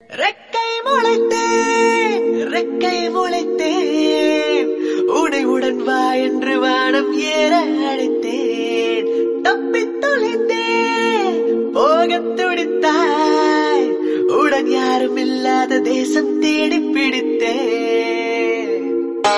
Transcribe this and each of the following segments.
ரெக்கை முளைத்தேன் ரெக்கை முளைத்தேன் உடையுடன் வா என்று வானம் ஏற அழைத்தேன். தப்பித் தொலைந்தேன் போகத் துடித்தாய் உடன் யாரும் இல்லாத தேசம் தேடி பிடித்தேன்.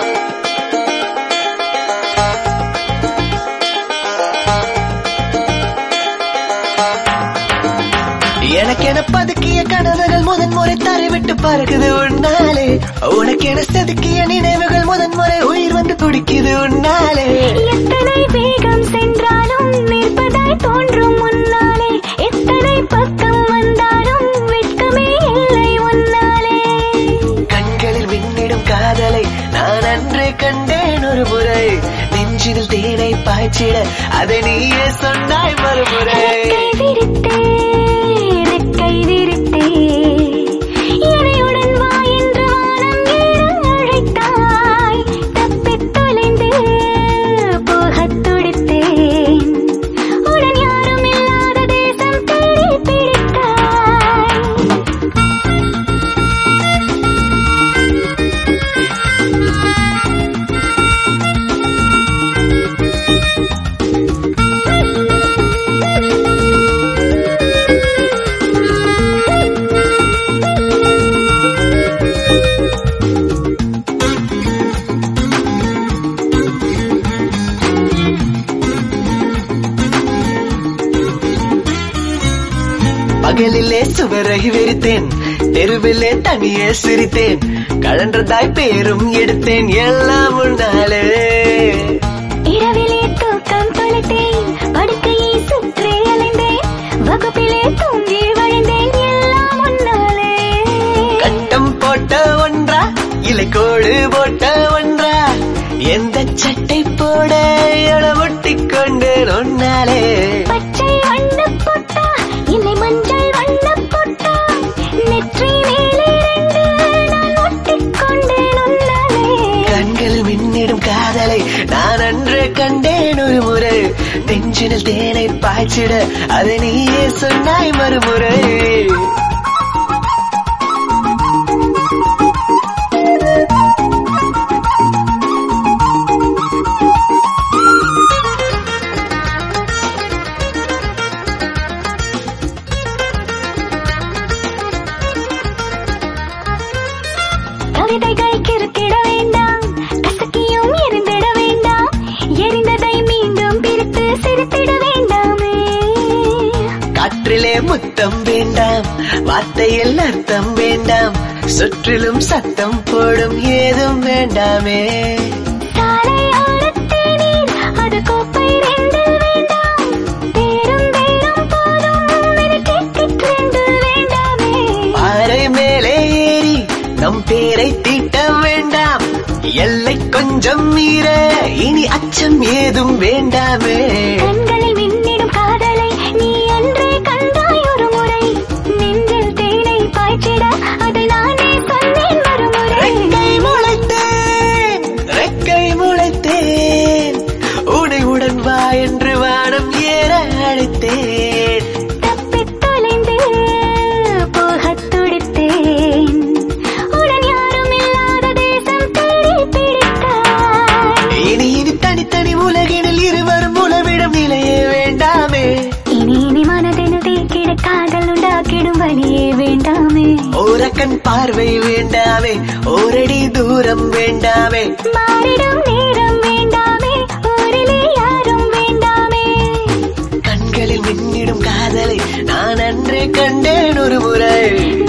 எனக்கென பதுக்கிய கனவுகள் முதன்முறை தரைவிட்டு பறக்குது உன்னாலே. உனக்கென செதுக்கிய நினைவுகள் முதன்முறை உயிர் வந்து துடிக்குது உன்னாலே. எத்தனை வேகம் சென்றாலும் நிற்பதாய் தோன்றும் முன்னாலே. எத்தனை பக்கம் வந்தாலும் வெட்கமே இல்லை உன்னாலே. கண்களில் மின்னிடும் காதலை நான் அன்றே கண்டேன் ஒரு முறை. நெஞ்சில் தேனை பாய்ச்சிட அதை நீயே சொன்னாய் மறுமுறை. கை விரித்தே என்னையுடன் வா என்று வானம் ஏற அழைத்தாய். தப்பித் தொலைந்து போகத் துடித்தேன் உடன் யாரும் இல்லாத தேசம் தேடி பிடித்தாய். பகலிலே சுவரை விரித்தேன் தெருவிலே தனியே சிரித்தேன். கழன்றதாய் பேரும் எடுத்தேன் எல்லாம் உன்னாலே. இரவிலே தூக்கம் தொலைத்தேன் படுக்கையை சுற்றி அலைந்தேன். வகுப்பிலே தூங்கி வழிந்தேன் எல்லாம் உன்னாலே. கட்டம் போட்ட ஒன்றா இலை கோடு போட்ட ஒன்றா எந்த சட்டை போட ஒட்டிக் கொண்டேன் உன்னாலே. பச்சை வண்ண போட்டா இல்லை மஞ்சள் வண்ண போட்டா நெற்றி மேலே நான் ஒட்டிக் கொண்டேன் உன்னாலே. கண்கள் மின்னிடும் காதலை நான் அன்றே கண்டேன் ஒரு முறை. நெஞ்சினில் தேனை பாய்ச்சிட அதை நீயே சொன்னாய் மறுமுறை. கவிதைகள் கிறுக்கிட வேண்டாம் கசக்கியும் எரிந்திட வேண்டாம். எரிந்ததை மீண்டும் பிரித்து சிரித்திட வேண்டாமே. காற்றிலே முத்தம் வேண்டாம் வார்த்தையில் அர்த்தம் வேண்டாம். சுற்றிலும் சத்தம் போடும் ஏதும் வேண்டாமே. சாலை ஓரத்தே நீர் அது கோப்பை ரெண்டில் வேண்டாம். தேரும் தேரும் போதும் எனக்கு ரெண்டில் வேண்டாமே. பாறை மேலே ஏறி நம் பேரை தீட்ட வேண்டாம். எல்லை கொஞ்சம் மீற இனி அச்சம் ஏதும் வேண்டாமே. கண்களில் மின்னிடும் காதலை நீ அன்றே கண்டாய் ஒரு முறை. நெஞ்சில் தேனை பாய்ச்சிட அதை நானே சொன்னேன் மறுமுறை. ரெக்கை முளைத்தேன் ரெக்கை முளைத்தேன் உடையுடன் வா என்று வானம் ஏற அழைத்தேன். தப்பித் தொலைந்து போகத் துடித்தேன் உடன் யாரும் இல்லாத தேசம் தேடி பிடித்தாய். இனி இது தனித்தனி உலகினில் இருவரும் உலவிடும் நிலையே வேண்டாமே. இனி மனதில் தீக்கிட காதல் உண்டாக்கிடும் வழியே வேண்டாமே. ஓரக்கண் பார்வை வேண்டாமே ஓரடி தூரம் வேண்டாமே. மாறிடும் நேரம் வேண்டாமே ஊரிலே யாரும் வேண்டாமே. கண்களில் மின்னிடும் காதலை நான் அன்றே கண்டேன் ஒரு முறை.